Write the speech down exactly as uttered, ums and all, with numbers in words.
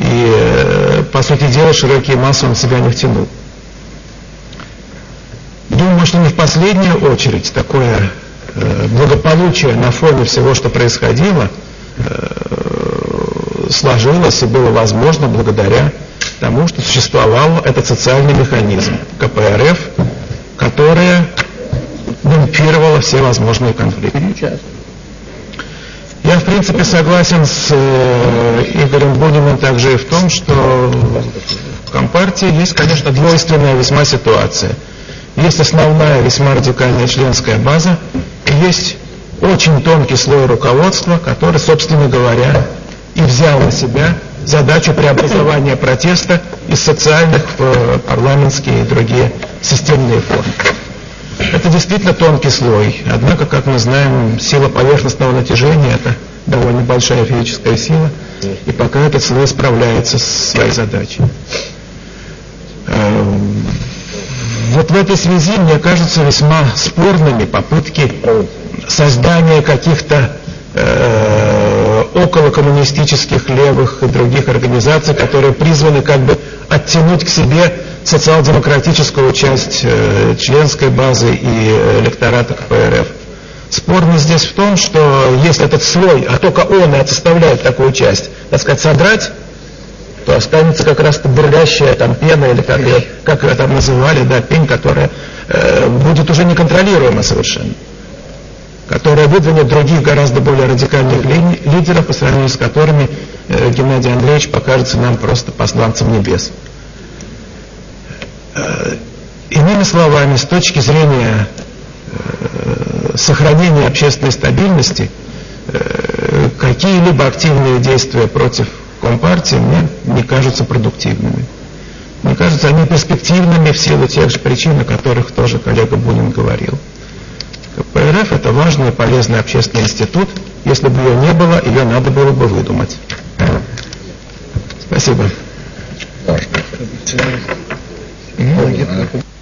и, по сути дела, широкие массы он в себя не втянул. Думаю, что не в последнюю очередь такое благополучие на фоне всего, что происходило, сложилось и было возможно благодаря тому, что существовал этот социальный механизм ка пэ эр эф, которая демпфировала все возможные конфликты. Я, в принципе, согласен с э, Игорем Буниным также и в том, что в Компартии есть, конечно, двойственная весьма ситуация. Есть основная, весьма радикальная членская база, и есть очень тонкий слой руководства, который, собственно говоря, и взял на себя задачу преобразования протеста из социальных в парламентские и другие системные формы. Это действительно тонкий слой, однако, как мы знаем, сила поверхностного натяжения – это довольно большая физическая сила, и пока этот слой справляется с своей задачей. Вот в этой связи, мне кажется, весьма спорными попытки создания каких-то э, околокоммунистических левых и других организаций, которые призваны как бы оттянуть к себе социал-демократическую часть э, членской базы и электората ка пэ эр эф. Спорность здесь в том, что если этот слой, а только он и отсоставляет такую часть, так сказать, содрать, то останется как раз-то бурлящая там пена, или как, как ее там называли, да, пень, которая э, будет уже неконтролируема совершенно, которая выдвинет других гораздо более радикальных ли, лидеров, по сравнению с которыми э, Геннадий Андреевич покажется нам просто посланцем небес. Э, иными словами, с точки зрения э, сохранения общественной стабильности, э, какие-либо активные действия против Компартии мне не кажутся продуктивными. Мне кажется, они перспективными в силу тех же причин, о которых тоже коллега Бунин говорил. ка пэ эр эф – это важный и полезный общественный институт. Если бы ее не было, ее надо было бы выдумать. Спасибо.